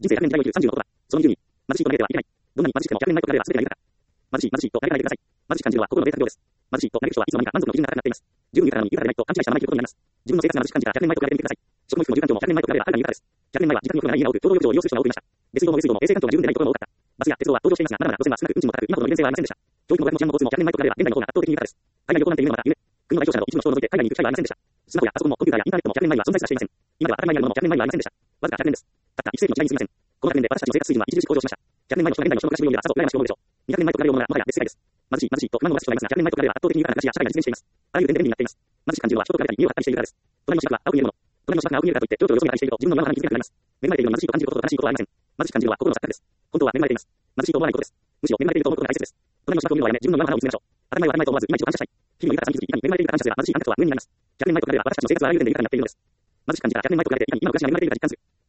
人生100年時代を生きる30のことだ。その20に、貧しいと嘆いてはいけない。どんなに貧しくても100年前と比べれば全てが豊かだ。貧しい、貧しいと嘆かないでください。貧しく感じるのは心の贅沢量です。貧しいと嘆く人はいつの間にか満足の基準が高くなっています。十分豊かなのに豊かでないと勘違いしたまま生きることになります。自分の生活が貧しく感じたら100年前と比べてみてください。食も衣服も住環境も100年前と比べればはるかに豊かです。100年前は自宅にお風呂がない家が多く、共同浴場を利用する人が多くいました。下水道も下水道も衛生環境が十分でないところも多かった。バスや鉄道は登場していますが、まだまだ路線は少なく運賃も高く、今ほどの利便性はありませんでした。教育も学も治安も交通も100年前と比べれば現代の方が圧倒的に豊かです。海外旅行なんて夢のまた夢。国の代表者など一部の人を除いて海外に行く機会はありませんでした。スマホやパソコンもコンピューターやインターネットも100年前には存在すらしていません。今では当たり前にあるものも100年前にはありませんでした。わずか100年です。たった1世紀の時代にすみません。この100年で私たちの生活水準は著しく向上しました。100年前の人が現代の人の暮らしぶりを見ればさぞ羨ましく思うでしょう。200年前と比べるものはもはや別世界です。貧しい、貧しいと不満を出す人がいますが、100年前と比べれば圧倒的に豊かな暮らしや社会が実現しています。あらゆる点で便利になっています。貧しく感じるのは人と比べたり身を張ったりしているからです。隣の芝生は青く見えるもの。隣の芝生が青く見えるからといって情緒をよそ見たりしていると自分の身の回りに気づかなくなります。恵まれているのに貧しいと感じることと正しいことはありません。貧しく感じるのは心の錯覚です。本当は恵まれています。貧しいと思わないことです。むしろ恵まれていると思うことが大切です。隣の芝生を見るのはやめ、自分の身の回りを見つめましょう。当たり前は当たり前と思わず、今一度感謝したい。日々の豊かさに気づき、いかに恵まれているか感謝すれば貧しいあなたとは無縁になります。100年前と比べれば私たちの生活はあらゆる点で豊かになっているのです。貧しく感じたら100年前と比べて今の暮らしが恵まれているか実感する。